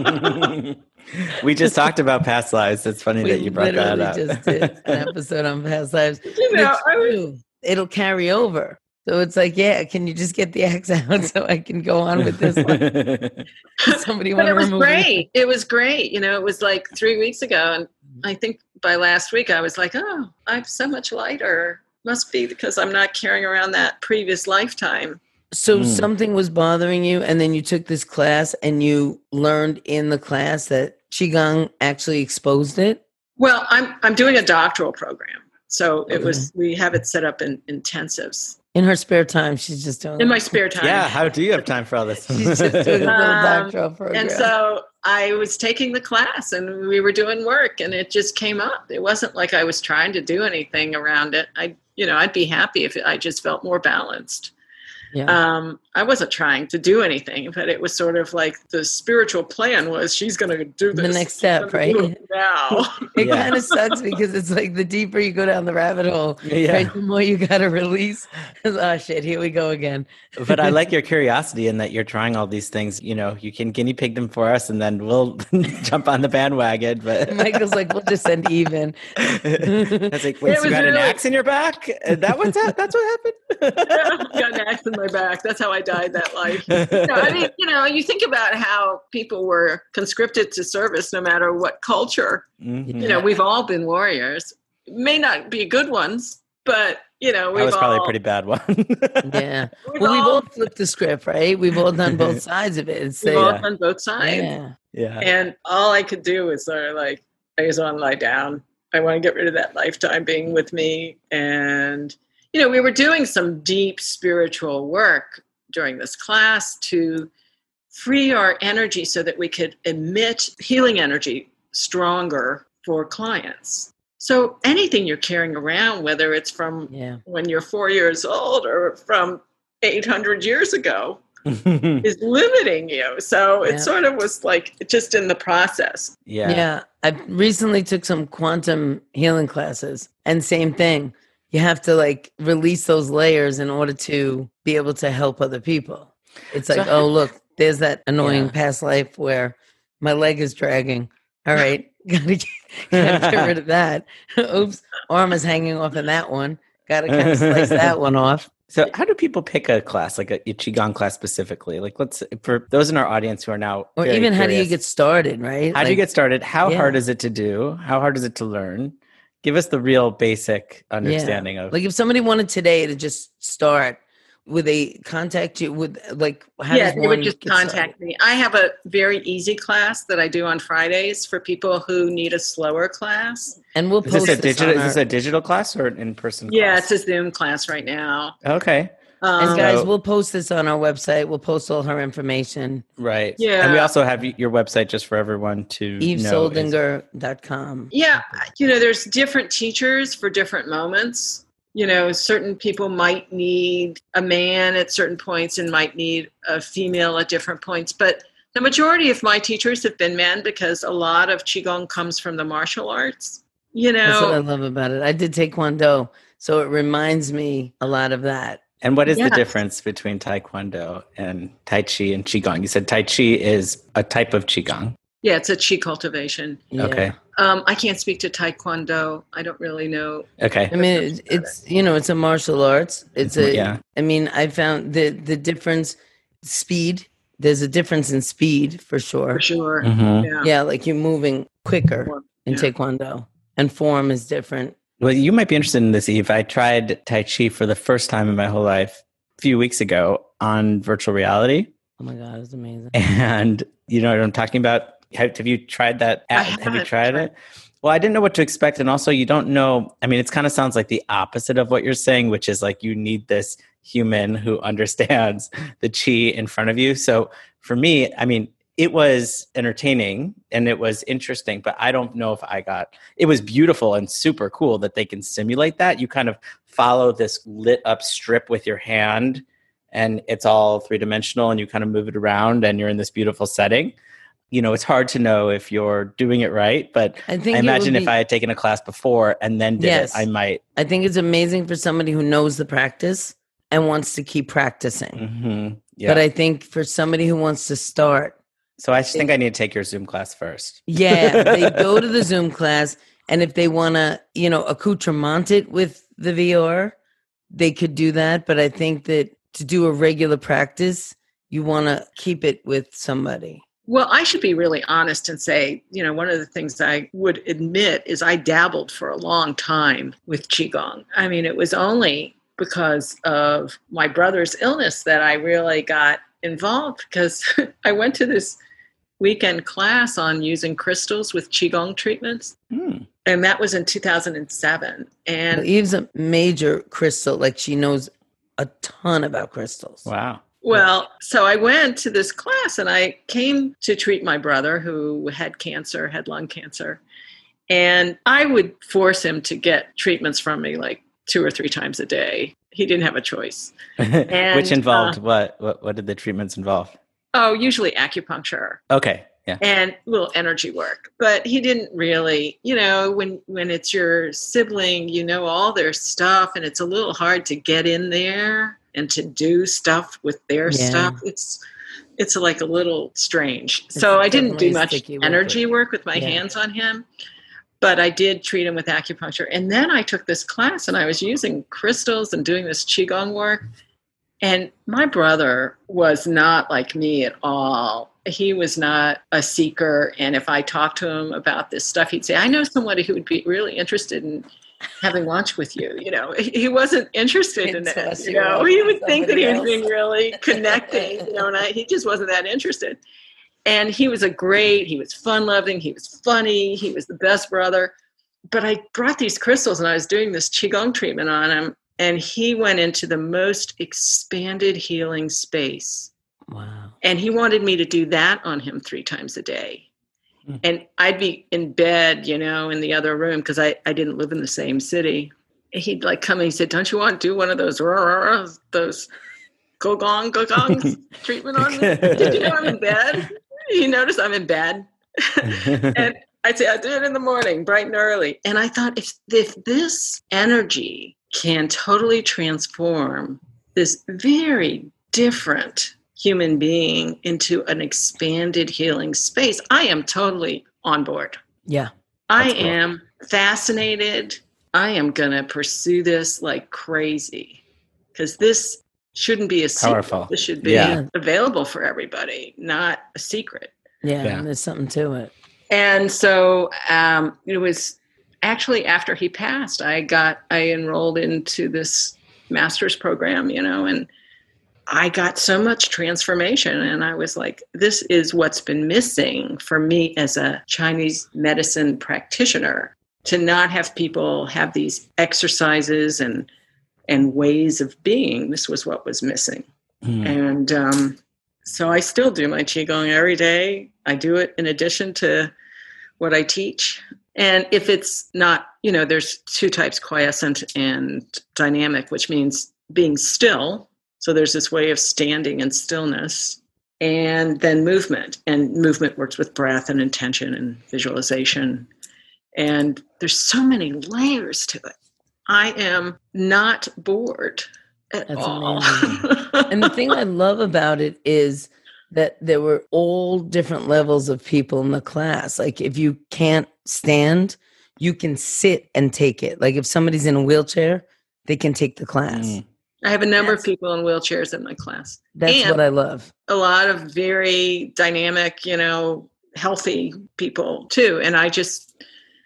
We just talked about past lives. It's funny that you brought that up. We just did an episode on past lives. It'll carry over. So it's like, yeah, can you just get the X out so I can go on with this one? Somebody want But to it was remove great. It was great. It was like 3 weeks ago. And I think by last week I was like, oh, I'm so much lighter. Must be because I'm not carrying around that previous lifetime. So something was bothering you, and then you took this class and you learned in the class that Qigong actually exposed it? Well, I'm doing a doctoral program. So we have it set up in intensives. In her spare time, she's just doing In my spare time. Yeah, how do you have time for all this? She's just doing a little doctoral program. And so I was taking the class and we were doing work and it just came up. It wasn't like I was trying to do anything around it. I'd be happy if I just felt more balanced. Yeah. I wasn't trying to do anything, but it was sort of like the spiritual plan was she's going to do this. The next step, right? Now. It kind of sucks because it's like the deeper you go down the rabbit hole, right, the more you got to release. Oh, shit, here we go again. But I like your curiosity in that you're trying all these things. You can guinea pig them for us and then we'll jump on the bandwagon. But Michael's like, we'll just send even. I was like, wait, so you got an axe in your back? That's what happened? Got an axe in my back. That's how I died that life. You think about how people were conscripted to service no matter what culture. Mm-hmm. We've all been warriors. May not be good ones, but we've that was probably a pretty bad one. Yeah. We've all flipped the script, right? We've all done both sides of it. We've all done both sides. Yeah. And all I could do was sort of like, I just want to lie down. I want to get rid of that lifetime being with me. And, we were doing some deep spiritual work during this class to free our energy so that we could emit healing energy stronger for clients. So anything you're carrying around, whether it's from when you're 4 years old or from 800 years ago, is limiting you. So it sort of was like just in the process. Yeah. I recently took some quantum healing classes and same thing. You have to release those layers in order to be able to help other people. It's like, oh, look, there's that annoying past life where my leg is dragging. All right. Gotta get rid of that. Oops. Arm is hanging off in that one. Gotta kind of slice that one off. So how do people pick a class, like a Qigong class specifically? For those in our audience who are now or very even curious, how do you get started, right? How do you get started? How hard is it to do? How hard is it to learn? Give us the real basic understanding of. Like if somebody wanted today to just start, would they contact you? How does they would just get contact started? me. I have a very easy class that I do on Fridays for people who need a slower class. And we'll post Is this a digital class or an in-person class? Yeah, it's a Zoom class right now. Okay. And guys, we'll post this on our website. We'll post all her information. Right. Yeah. And we also have your website just for everyone to know. EveSoldinger.com. Yeah. There's different teachers for different moments. Certain people might need a man at certain points and might need a female at different points. But the majority of my teachers have been men because a lot of Qigong comes from the martial arts. That's what I love about it. I did Taekwondo, so it reminds me a lot of that. And what is the difference between Taekwondo and Tai Chi and Qigong? You said Tai Chi is a type of Qigong. Yeah, it's a Qi cultivation. Yeah. Okay. I can't speak to Taekwondo. I don't really know. Okay. I mean, it's a martial arts. I mean, I found the difference, speed. There's a difference in speed for sure. For sure. Mm-hmm. Yeah. Like you're moving quicker in Taekwondo, and form is different. Well, you might be interested in this, Eve. I tried Tai Chi for the first time in my whole life a few weeks ago on virtual reality. Oh my God, it's amazing. And you know what I'm talking about? Have you tried that? Have you tried it? Well, I didn't know what to expect. And also you don't know. I mean, it kind of sounds like the opposite of what you're saying, which is like you need this human who understands the Qi in front of you. So for me, I mean, it was entertaining and it was interesting, but I don't know if it was beautiful and super cool that they can simulate that. You kind of follow this lit up strip with your hand and it's all 3-dimensional and you kind of move it around and you're in this beautiful setting. It's hard to know if you're doing it right, but I imagine if I had taken a class before and then did it, I might. I think it's amazing for somebody who knows the practice and wants to keep practicing. Mm-hmm. Yeah. But I think for somebody who wants to start. So I just think I need to take your Zoom class first. Yeah, they go to the Zoom class. And if they want to, accoutrement it with the VR, they could do that, but I think that to do a regular practice, you want to keep it with somebody. Well, I should be really honest and say, one of the things I would admit is I dabbled for a long time with Qigong. I mean, it was only because of my brother's illness that I really got involved, because I went to this weekend class on using crystals with Qigong treatments. And that was in 2007. And well, Eve's a major crystal, like she knows a ton about crystals. Wow. Well, so I went to this class and I came to treat my brother who had lung cancer. And I would force him to get treatments from me like 2 or 3 times a day. He didn't have a choice. And, which involved what? What did the treatments involve? Oh, usually acupuncture. Okay. Yeah. And little energy work. But he didn't really, when it's your sibling, all their stuff, and it's a little hard to get in there and to do stuff with their stuff. It's like a little strange. So I didn't do much energy work with my hands on him, but I did treat him with acupuncture. And then I took this class and I was using crystals and doing this Qigong work. And my brother was not like me at all. He was not a seeker. And if I talked to him about this stuff, he'd say, I know somebody who would be really interested in having lunch with you. He wasn't interested in that. He would think that he was being really connecting, and he just wasn't that interested. And he was he was fun loving. He was funny. He was the best brother. But I brought these crystals and I was doing this Qigong treatment on him. And he went into the most expanded healing space. Wow. And he wanted me to do that on him 3 times a day. And I'd be in bed, in the other room, because I didn't live in the same city. He'd come and he said, don't you want to do one of those Qigong treatment on me? Did you know I'm in bed? You notice I'm in bed? And I'd say, I'll do it in the morning, bright and early. And I thought, if this energy can totally transform this very different human being into an expanded healing space, I am totally on board. Yeah. I am fascinated. I am going to pursue this like crazy, because this shouldn't be a secret. Powerful. This should be available for everybody, not a secret. Yeah. There's something to it. And so it was actually after he passed, I enrolled into this master's program, and I got so much transformation. And I was like, this is what's been missing for me as a Chinese medicine practitioner, to not have people have these exercises and ways of being. This was what was missing. And so I still do my Qigong every day. I do it in addition to what I teach. And if it's not, there's 2 types, quiescent and dynamic, which means being still. So there's this way of standing in stillness, and then movement. And movement works with breath and intention and visualization. And there's so many layers to it. I am not bored at all. Amazing. And the thing I love about it is that there were all different levels of people in the class. Like if you can't stand, you can sit and take it. Like if somebody's in a wheelchair, they can take the class. I have a number of people in wheelchairs in my class. That's what I love. A lot of very dynamic, healthy people too. And I just,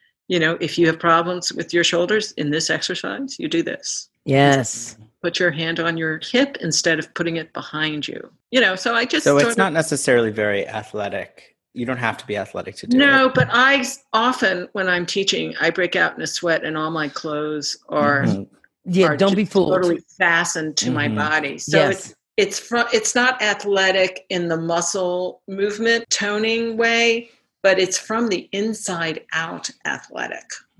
if you have problems with your shoulders in this exercise, you do this. Yes. Put your hand on your hip instead of putting it behind you. So I just... So it's not necessarily very athletic. You don't have to be athletic to do it. No, but I often, when I'm teaching, I break out in a sweat and all my clothes are... Yeah, don't be fooled. Totally fastened to my body. So it's not athletic in the muscle movement toning way, but it's from the inside out athletic.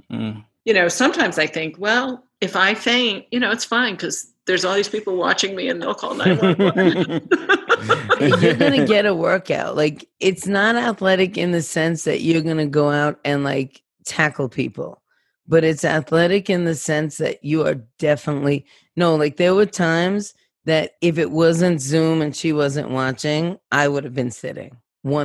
Sometimes I think, well, if I faint, it's fine, because there's all these people watching me and they'll call 911. You're going to get a workout. Like, it's not athletic in the sense that you're going to go out and like tackle people. But it's athletic in the sense that you are definitely, there were times that if it wasn't Zoom and she wasn't watching, I would have been sitting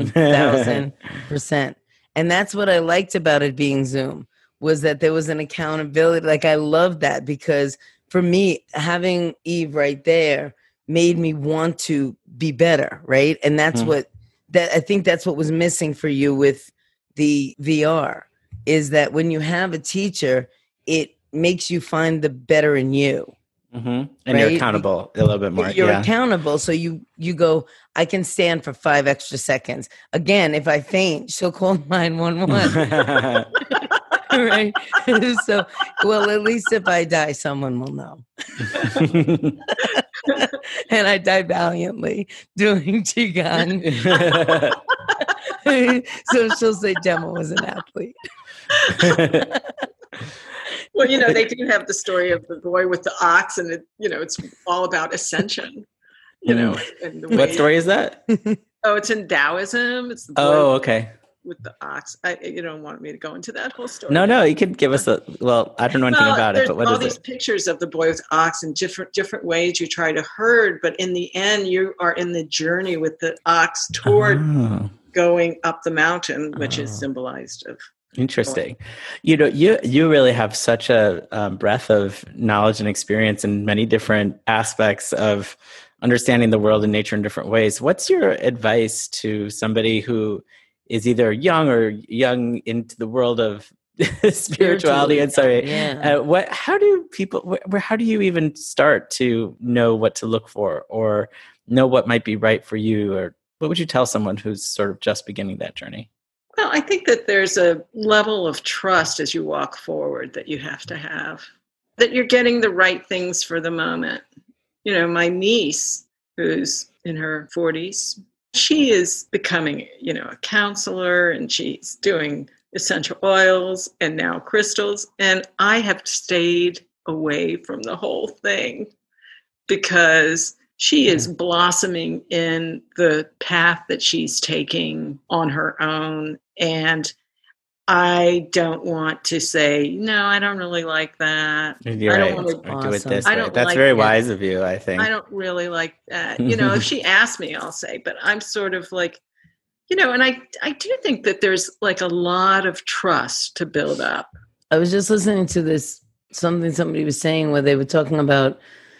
1,000%. And that's what I liked about it being Zoom, was that there was an accountability. Like I loved that, because for me, having Eve right there made me want to be better, right? And that's I think that's what was missing for you with the VR, is that when you have a teacher, it makes you find the better in you. And right? You're accountable a little bit more. You're accountable. So you go, I can stand for 5 extra seconds. Again, if I faint, she'll call 911. Right? So, well, at least if I die, someone will know. And I die valiantly doing Qigong. So she'll say Gemma was an athlete. Well, they do have the story of the boy with the ox, and it's all about ascension. And what story is that? Oh, it's in Taoism. It's the boy okay. with the ox. You don't want me to go into that whole story. No, you could give us I don't know anything about it, but what is it? All these pictures of the boy with the ox in different ways you try to herd, but in the end, you are in the journey with the ox toward going up the mountain, which is symbolized of. Interesting. You really have such a breadth of knowledge and experience in many different aspects of understanding the world and nature in different ways. What's your advice to somebody who is either young into the world of spirituality? And sorry, how do you even start to know what to look for or know what might be right for you? Or what would you tell someone who's sort of just beginning that journey? Well, I think that there's a level of trust as you walk forward that you have to have, that you're getting the right things for the moment. My niece, who's in her 40s, she is becoming, a counselor, and she's doing essential oils and now crystals. And I have stayed away from the whole thing because she is blossoming in the path that she's taking on her own. And I don't want to say, no, I don't really like that. You're right. Do it this way. That's very wise of you, I think. I don't really like that. If she asks me, I'll say, but I'm sort of like, and I do think that there's like a lot of trust to build up. I was just listening to this, something somebody was saying where they were talking about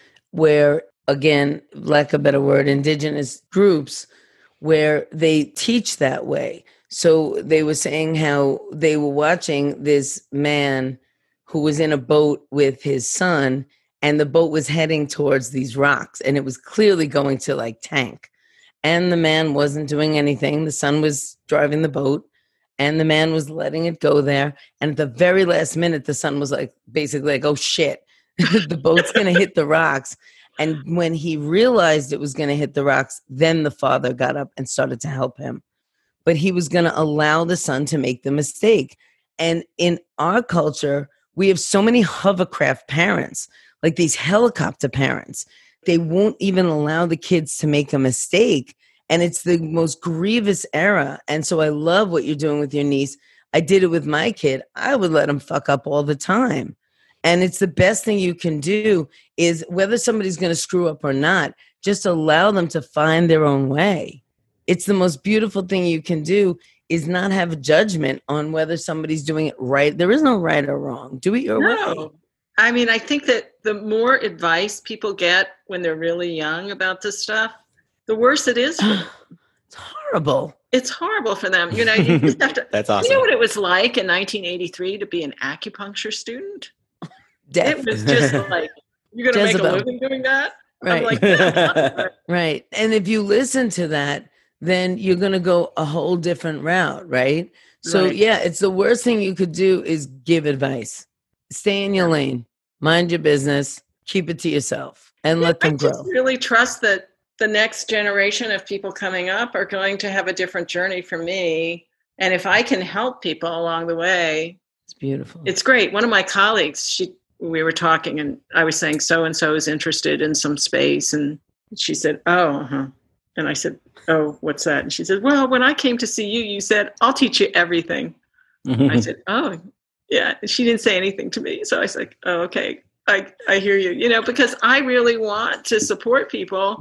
where, again, lack of a better word, indigenous groups where they teach that way. So they were saying how they were watching this man who was in a boat with his son, and the boat was heading towards these rocks, and it was clearly going to like tank. And the man wasn't doing anything. The son was driving the boat, and the man was letting it go there. And at the very last minute, the son was like, basically like, oh shit, the boat's going to hit the rocks. And when he realized it was going to hit the rocks, then the father got up and started to help him. But he was going to allow the son to make the mistake. And in our culture, we have so many hovercraft parents, like these helicopter parents. They won't even allow the kids to make a mistake. And it's the most grievous error. And so I love what you're doing with your niece. I did it with my kid. I would let him fuck up all the time. And it's the best thing you can do is whether somebody's going to screw up or not, just allow them to find their own way. It's the most beautiful thing you can do is not have a judgment on whether somebody's doing it right. There is no right or wrong. Do it your way. I mean, I think that the more advice people get when they're really young about this stuff, the worse it is for them. It's horrible. It's horrible for them. You just have to. That's awesome. You know what it was like in 1983 to be an acupuncture student? Death. It was just like, you're going to make a living doing that? Right. I'm like, yeah. Right. And if you listen to that, then you're going to go a whole different route, right? So, yeah, it's the worst thing you could do is give advice. Stay in your lane. Mind your business. Keep it to yourself and let them grow. I just really trust that the next generation of people coming up are going to have a different journey from me. And if I can help people along the way, it's beautiful. It's great. One of my colleagues, we were talking and I was saying, so-and-so is interested in some space. And she said, oh, uh-huh. And I said, oh, what's that? And she said, well, when I came to see you, you said, I'll teach you everything. Mm-hmm. I said, oh, yeah. And she didn't say anything to me. So I was like, oh, okay. I hear you, because I really want to support people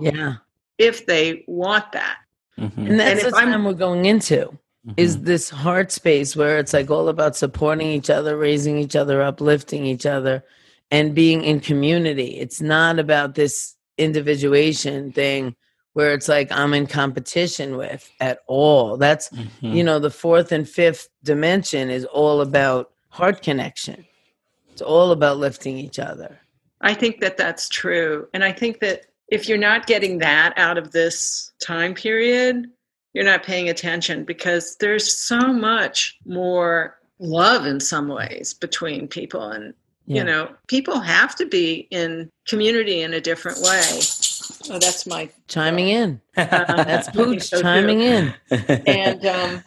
if they want that. Mm-hmm. And that's the time we're going into is this heart space where it's like all about supporting each other, raising each other up, lifting each other. and being in community. It's not about this individuation thing where it's like I'm in competition with at all. That's, the fourth and fifth dimension is all about heart connection. It's all about lifting each other. I think that that's true. And I think that if you're not getting that out of this time period, you're not paying attention, because there's so much more love in some ways between people. And, people have to be in community in a different way. Oh, that's my chiming in. That's Pooch chiming in. And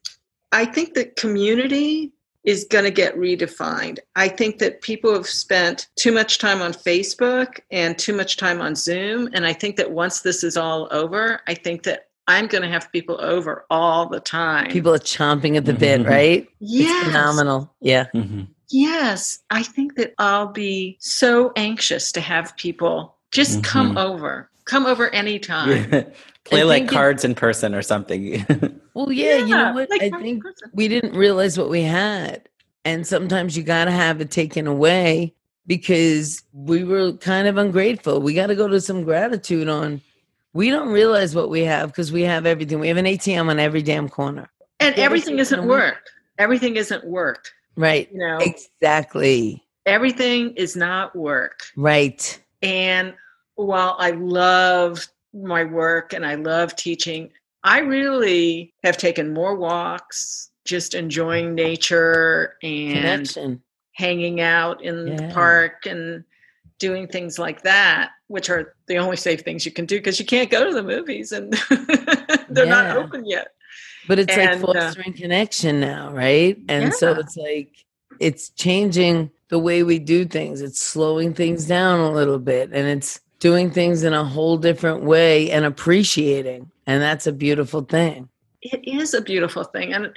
I think that community is going to get redefined. I think that people have spent too much time on Facebook and too much time on Zoom. And I think that once this is all over, I think that I'm going to have people over all the time. People are chomping at the bit, right? Yes. It's phenomenal. Yeah. Yes. I think that I'll be so anxious to have people just come over anytime. Play like cards in person or something. Well, yeah, you know what? Like I think we didn't realize what we had. And sometimes you got to have it taken away because we were kind of ungrateful. We got to go to some gratitude on, we don't realize what we have because we have everything. We have an ATM on every damn corner. And everything isn't work. Everything isn't work. Right. Exactly. Everything is not work. Right. And while I love my work and I love teaching, I really have taken more walks, just enjoying nature and connection, hanging out in the park and doing things like that, which are the only safe things you can do because you can't go to the movies and they're not open yet. But it's like fostering connection now, right? And so it's like, it's changing the way we do things. It's slowing things down a little bit and it's doing things in a whole different way and appreciating. And that's a beautiful thing. It is a beautiful thing. And,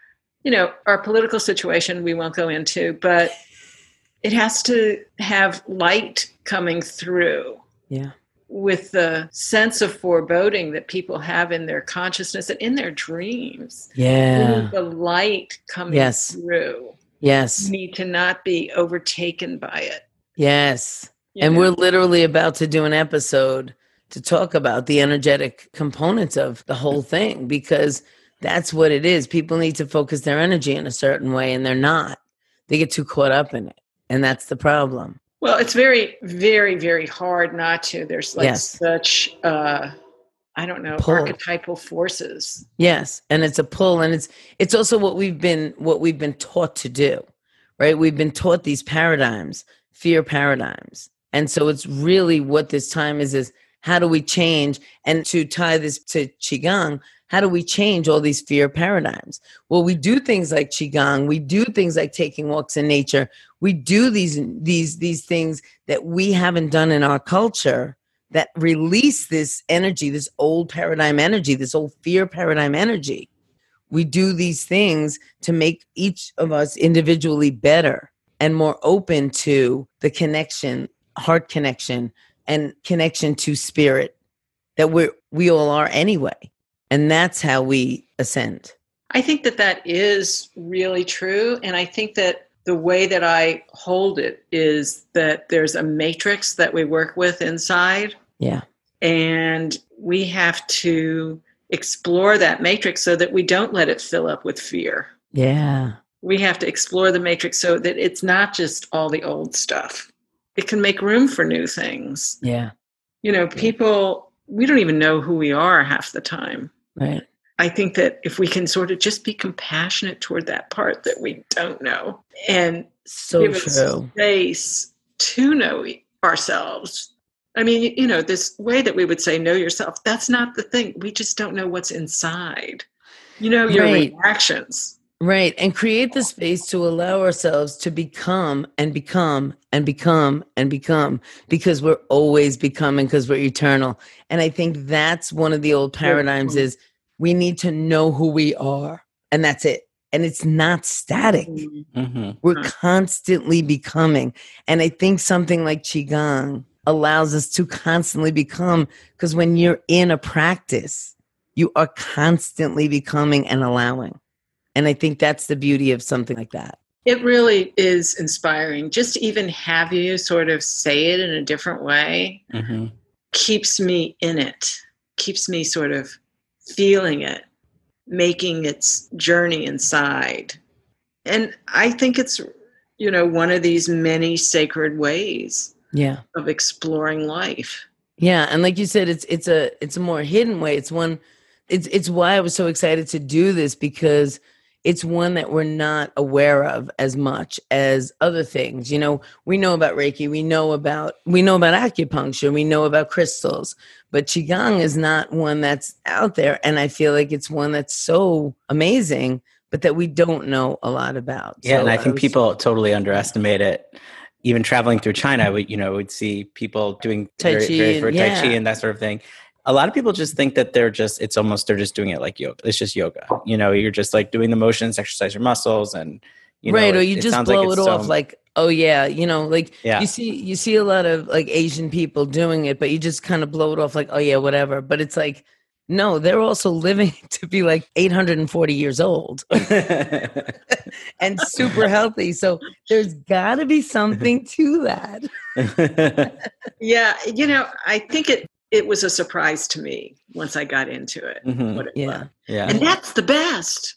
our political situation we won't go into, but it has to have light coming through. Yeah. With the sense of foreboding that people have in their consciousness and in their dreams. Yeah. The light coming through. Yes. You need to not be overtaken by it. Yes. And we're literally about to do an episode to talk about the energetic components of the whole thing, because that's what it is. People need to focus their energy in a certain way and they're not. They get too caught up in it. And that's the problem. Well, it's very, very, very hard not to. There's such, pull. Archetypal forces. Yes. And it's a pull. And it's also what we've been taught to do, right? We've been taught these paradigms, fear paradigms. And so it's really what this time is how do we change? And to tie this to Qigong, how do we change all these fear paradigms? Well, we do things like Qigong. We do things like taking walks in nature. We do these things that we haven't done in our culture that release this energy, this old paradigm energy, this old fear paradigm energy. We do these things to make each of us individually better and more open to the connection, heart connection, and connection to spirit that we all are anyway. And that's how we ascend. I think that is really true. And I think that the way that I hold it is that there's a matrix that we work with inside. Yeah. And we have to explore that matrix so that we don't let it fill up with fear. Yeah. We have to explore the matrix so that it's not just all the old stuff. It can make room for new things. Yeah. People, we don't even know who we are half the time. Right. I think that if we can sort of just be compassionate toward that part that we don't know and give us space to know ourselves. I mean, this way that we would say, know yourself, that's not the thing. We just don't know what's inside. Your reactions. Right. And create the space to allow ourselves to become and become and become and become, because we're always becoming, because we're eternal. And I think that's one of the old paradigms is we need to know who we are. And that's it. And it's not static. Mm-hmm. We're constantly becoming. And I think something like Qigong allows us to constantly become, because when you're in a practice, you are constantly becoming and allowing. And I think that's the beauty of something like that. It really is inspiring. Just to even have you sort of say it in a different way keeps me in it, keeps me sort of feeling it, making its journey inside. And I think it's, one of these many sacred ways of exploring life. Yeah. And like you said, it's a more hidden way. It's why I was so excited to do this, because it's one that we're not aware of as much as other things. We know about Reiki, we know about acupuncture, we know about crystals, but Qigong is not one that's out there. And I feel like it's one that's so amazing, but that we don't know a lot about. Yeah, so and I think people totally underestimate it. Even traveling through China, we'd see people doing Tai Chi and that sort of thing. A lot of people just think that they're just doing it like yoga. It's just yoga. You're just like doing the motions, exercise your muscles, and right. Or you just blow it off like, oh yeah, you see a lot of like Asian people doing it, but you just kind of blow it off like, oh yeah, whatever. But it's like, no, they're also living to be like 840 years old and super healthy. So there's got to be something to that. Yeah, I think it was a surprise to me once I got into it. What it was. Yeah. And that's the best.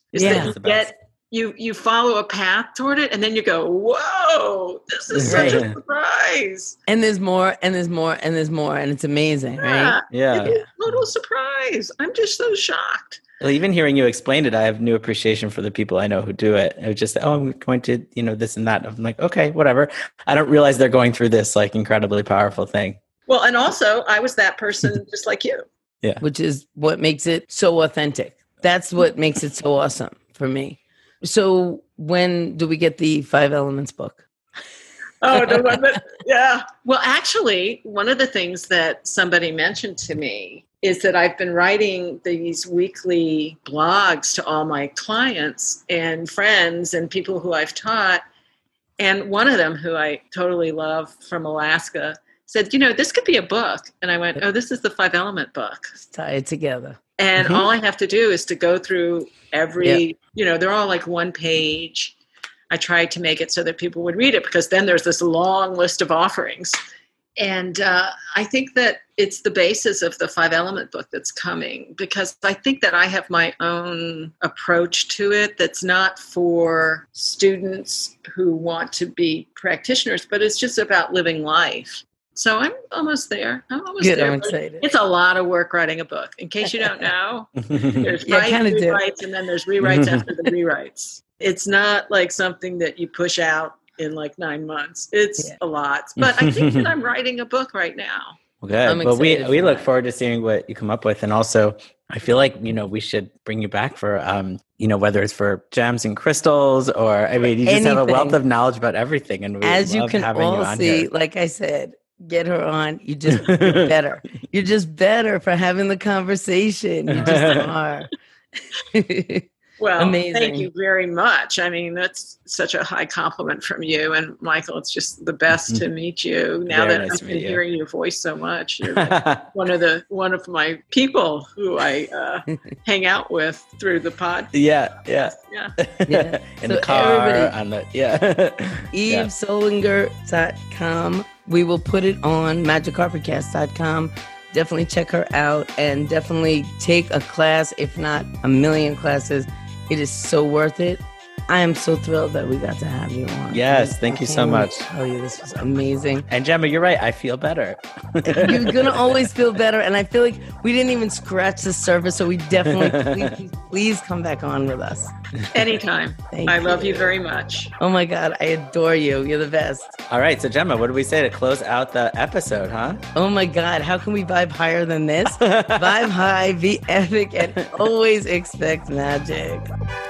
You follow a path toward it, and then you go, whoa, this is such a surprise. And there's more, and there's more, and there's more, and it's amazing, right? Yeah. It's a total surprise. I'm just so shocked. Well, even hearing you explain it, I have new appreciation for the people I know who do it. I would just say, I'm going to, this and that. I'm like, okay, whatever. I don't realize they're going through this like incredibly powerful thing. Well, and also I was that person just like you. Yeah. Which is what makes it so authentic. That's what makes it so awesome for me. So when do we get the 5 Elements book? Oh, yeah. Well, actually, one of the things that somebody mentioned to me is that I've been writing these weekly blogs to all my clients and friends and people who I've taught. And one of them, who I totally love, from Alaska, said, this could be a book. And I went, oh, this is the 5 Element book. Let's tie it together. And all I have to do is to go through every, they're all like one page. I tried to make it so that people would read it, because then there's this long list of offerings. And I think that it's the basis of the 5 Element book that's coming, because I think that I have my own approach to it that's not for students who want to be practitioners, but it's just about living life. So I'm almost there. I'm excited. It's a lot of work writing a book. In case you don't know, there's rewrites, and then there's rewrites after the rewrites. It's not like something that you push out in like 9 months. It's a lot. But I think that I'm writing a book right now. Okay. Well, we look forward to seeing what you come up with. And also, I feel like, we should bring you back for, whether it's for gems and crystals, or, you just have a wealth of knowledge about everything. And we as love you can having all you on see, here. like I said, get her on. You're better. You're just better for having the conversation. You just are. Well, amazing. Thank you very much. That's such a high compliment from you. And Michael, it's just the best to meet you. Now Very that nice I've to been meet you. hearing your voice so much, you're one of my people who I hang out with through the pod. Yeah. In the car. EveSolinger.com. We will put it on MagicCarpetCast.com. Definitely check her out, and definitely take a class, if not a million classes. It is so worth it. I am so thrilled that we got to have you on. Yes, thank you so much. I tell you, this was amazing. And Gemma, you're right. I feel better. You're going to always feel better. And I feel like we didn't even scratch the surface. So we definitely, please come back on with us. Anytime. I love you very much. Oh my God, I adore you. You're the best. All right. So Gemma, what do we say to close out the episode, huh? Oh my God, how can we vibe higher than this? Vibe high, be epic, and always expect magic.